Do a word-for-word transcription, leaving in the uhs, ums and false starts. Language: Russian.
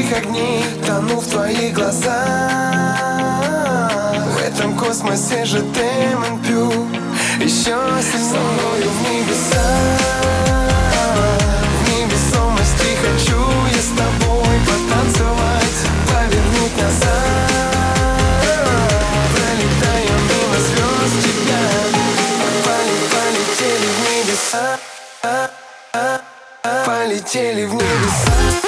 твоих огней, тону в твоих глазах. В этом космосе же Дэмон пью еще сильнее. Со мною в небеса, в невесомости хочу я с тобой потанцевать, повернуть назад. Пролетаем мимо звезд тебя, полетели в небеса, полетели в небеса.